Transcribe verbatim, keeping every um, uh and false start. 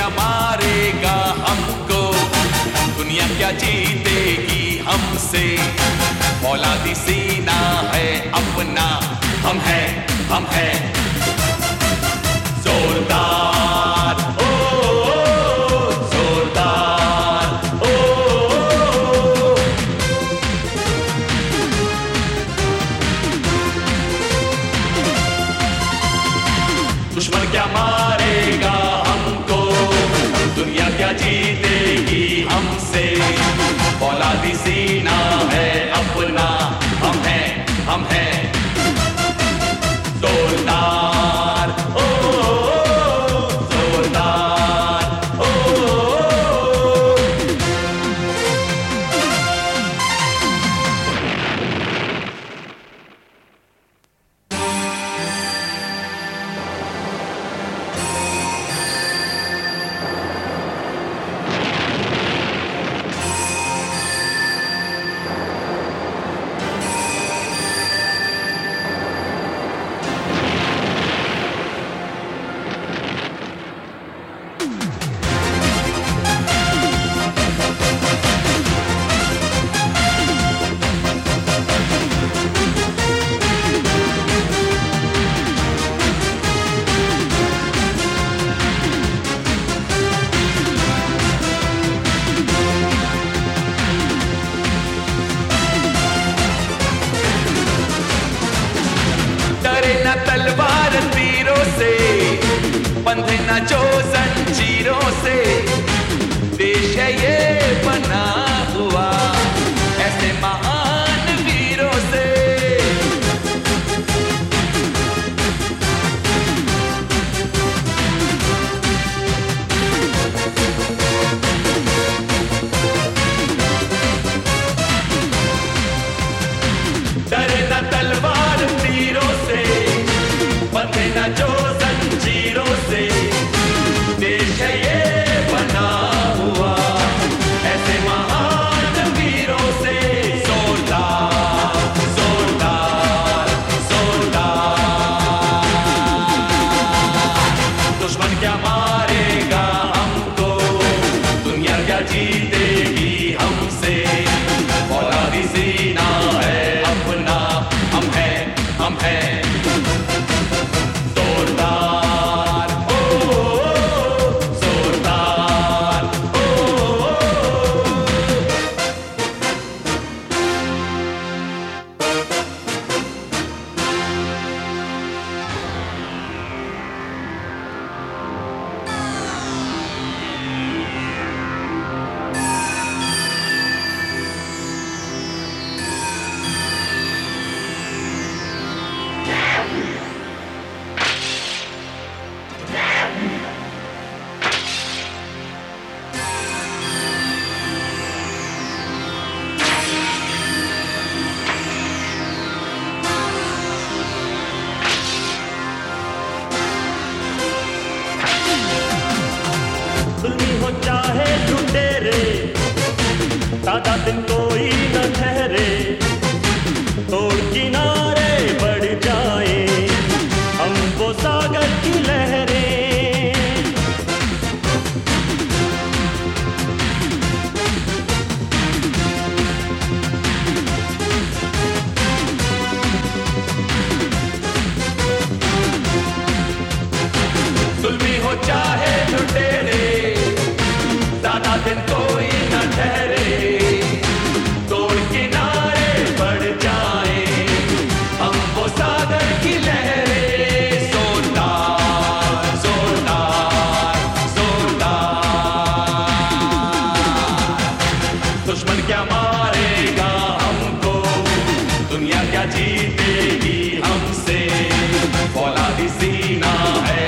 क्या मारेगा हमको, दुनिया क्या जीतेगी हमसे। औलादी सीना है अपना, हम हैं हम हैं जोरदार, ओ, ओ, ओ जोरदार, ओ, ओ, ओ। दुश्मन क्या मारेगा हमको, दुनिया क्या जीतेगी हमसे। औलादी सीना है अपना, हम हैं हम हैं जोरदार, ओ, ओ, ओ जोरदार, ओ, ओ, ओ। तलवार तीरों से, बंधे न जो जंजीरों से। देश है ये बना हुआ ऐसे महान वीरों से। डरे न तलवार तीरों से, बंधे न जो जंजीरों से। देश है ये बना हुआ ऐसे महान वीरों से। जोरदार जोरदार जोरदार, दुश्मन क्या मारेगा हमको, दुनिया क्या जीतेगी हमसे। औलादी सीना है अपना, हम हैं हम हैं जोरदार, ओ, ओ, ओ जोरदार, ओ, ओ, ओ। जुल्मी हो चाहे लुटेरे, सादा दिन कोई न ठहरे। तोड़ किनारे बढ़ जाए हम वो सागर की लहरें। जुल्मी हो चाहे लुटेरे, ज्यादा दिन कोई न ठहरे। तोड़ किनारे बढ़ जाए हम वो सागर की लहरें। जोरदार जोरदार जोरदार, दुश्मन क्या मारेगा हमको, दुनिया क्या जीतेगी हमसे। औलादी सीना है